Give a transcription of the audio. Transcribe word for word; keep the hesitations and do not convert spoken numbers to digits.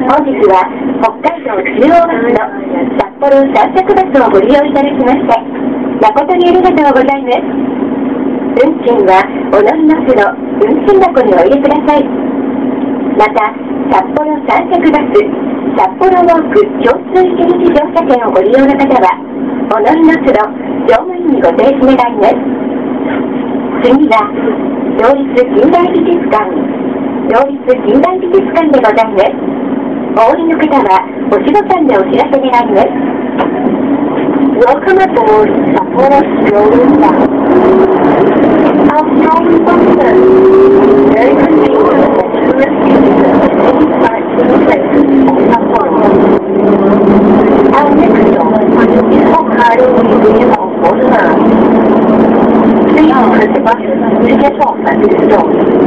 本日は北海道中央バスの札幌散策バスをご利用いただきまして誠にありがとうございます。運賃はお乗りの都度運賃箱にお入れください。また札幌散策バス札幌ウォーク共通一日乗車券をご利用の方はお乗りの都度乗務員にご提示願います。次は同立近代美術館同立近代美術館でございます。お降りの方は押しボタンでお知らせ願います。Welcome aboard Sapporo Strolling Bus. Our strolling buses very convenient for tourist visitors to many sightseeing places of Sapporo. Our next stop is Hokkaido Museum of Modern Art. Please press the button to get off at this stop.